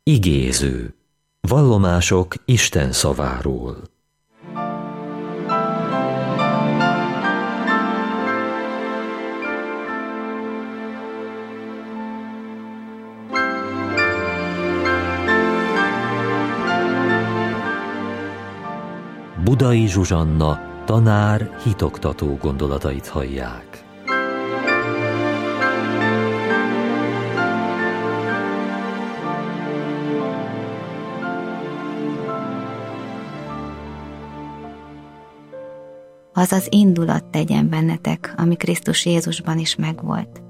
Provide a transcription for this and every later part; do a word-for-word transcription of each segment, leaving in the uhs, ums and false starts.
Igéző. Vallomások Isten szaváról. Budai Zsuzsanna tanár hitoktató gondolatait hallják. Az az indulat tegyen bennetek, ami Krisztus Jézusban is megvolt.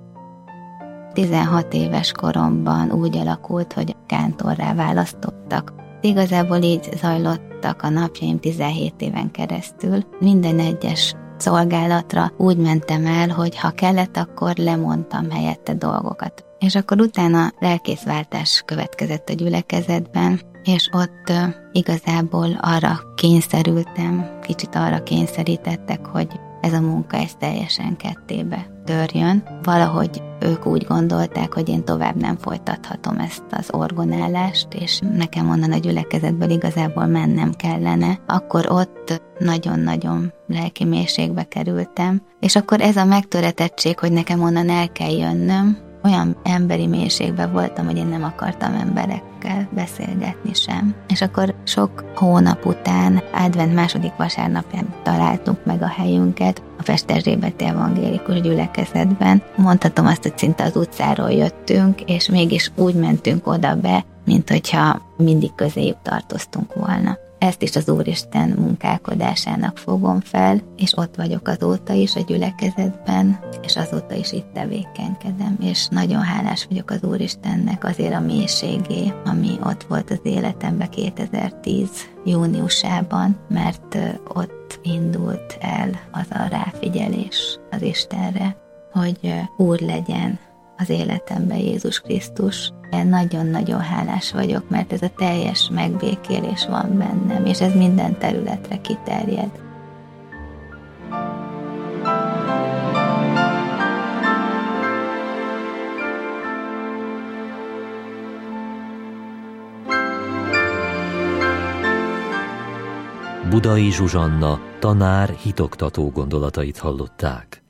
tizenhat éves koromban úgy alakult, hogy kántorrá választottak. Igazából így zajlottak a napjaim tizenhét éven keresztül. Minden egyes szolgálatra úgy mentem el, hogy ha kellett, akkor lemondtam helyette dolgokat. És akkor utána lelkészváltás következett a gyülekezetben, és ott uh, igazából arra kényszerültem, kicsit arra kényszerítettek, hogy ez a munka ez teljesen kettébe törjön. Valahogy ők úgy gondolták, hogy én tovább nem folytathatom ezt az orgonálást, és nekem onnan a gyülekezetből igazából mennem kellene. Akkor ott nagyon-nagyon lelki mélységbe kerültem, és akkor ez a megtöretettség, hogy nekem onnan el kell jönnöm, olyan emberi mélységben voltam, hogy én nem akartam emberekkel beszélgetni sem. És akkor sok hónap után, advent második vasárnapján találtunk meg a helyünket a Festerzsébeti Evangélikus Gyülekezetben. Mondhatom azt, hogy szinte az utcáról jöttünk, és mégis úgy mentünk oda be, mint hogyha mindig közéjük tartoztunk volna. Ezt is az Úristen munkálkodásának fogom fel, és ott vagyok azóta is a gyülekezetben, és azóta is itt tevékenykedem, és nagyon hálás vagyok az Úristennek azért a mélységé, ami ott volt az életemben kétezer-tíz júniusában, mert ott indult el az a ráfigyelés az Istenre, hogy Úr legyen az életemben Jézus Krisztus. Én nagyon-nagyon hálás vagyok, mert ez a teljes megbékélés van bennem, és ez minden területre kiterjed. Budai Zsuzsanna tanár hitoktató gondolatait hallották.